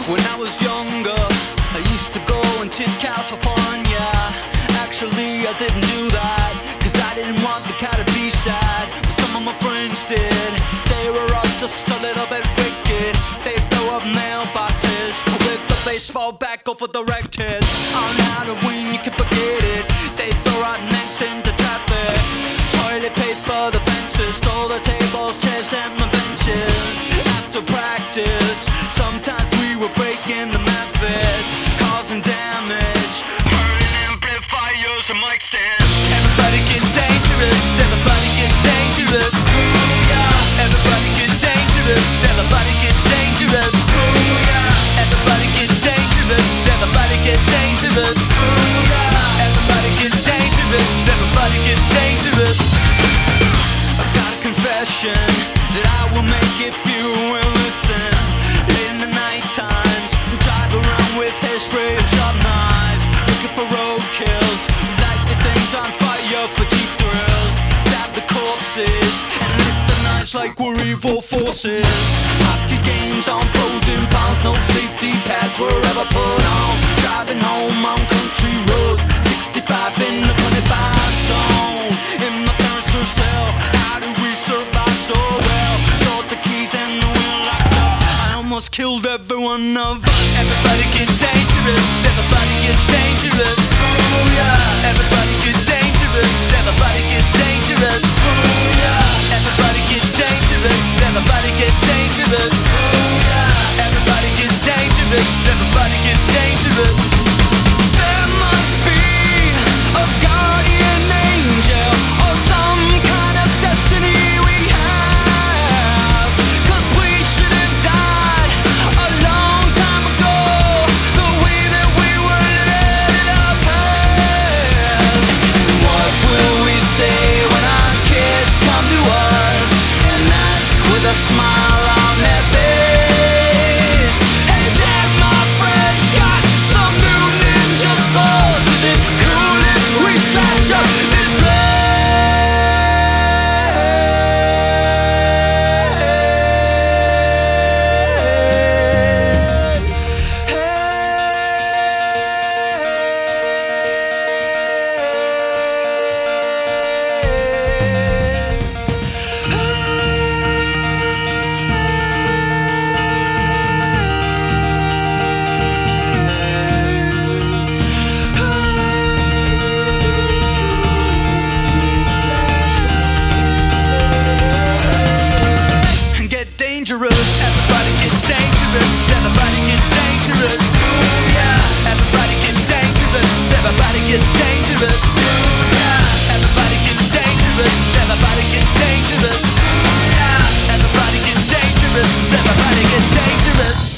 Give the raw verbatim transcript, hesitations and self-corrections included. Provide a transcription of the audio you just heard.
When I was younger, I used to go and tip cows for fun, yeah. Actually, I didn't do that, cause I didn't want the cow to be sad. But some of my friends did. They were all just a little bit wicked. They'd throw up mailboxes with the baseball bat, go for the wrecked hits. On Halloween, you can forget it. They throw out necks into traffic. Toilet paper, the fences, stole the tables, chairs, and the benches. After practice, sometimes we were breaking the methods, causing damage, burning amplifiers and mic stands. Everybody get dangerous, everybody get dangerous. Ooh, yeah. Everybody get dangerous, everybody get dangerous. Ooh, yeah. Everybody get dangerous, everybody get dangerous. Ooh, yeah. Everybody get dangerous, everybody get dangerous. I've got a confession that I will make if you will listen. In the night times, we drive around with hairspray and sharp knives, looking for roadkills, light the things on fire for cheap thrills, stab the corpses and lit the nights like we're evil forces. Hockey games on frozen ponds, no safety pads were ever put on. Driving home on country roads, sixty-five in the twenty-five zone. In my parents' tour cell, how do we survive so well? Throw the keys and the wheel locked up, I almost killed every one of us. Everybody get dangerous, everybody get dangerous. Ooh, yeah. Everybody get dangerous, everybody get dangerous. Ooh, yeah. Everybody get dangerous, everybody get dangerous. Ooh, yeah. Everybody get dangerous, everybody get dangerous. There must be a guardian angel or some kind of destiny we have, cause we should have died a long time ago, the way that we were let up past. What will we say when our kids come to us and ask with a smile on their face, hey dad, my friend's got some new ninja swords, is it cool if we slash up his blades? Dangerous. Everybody get dangerous, everybody get dangerous. Ooh, yeah. Everybody get dangerous, everybody get dangerous. Ooh, yeah. Everybody get dangerous, everybody get dangerous. Ooh, yeah. Everybody get dangerous, everybody get dangerous.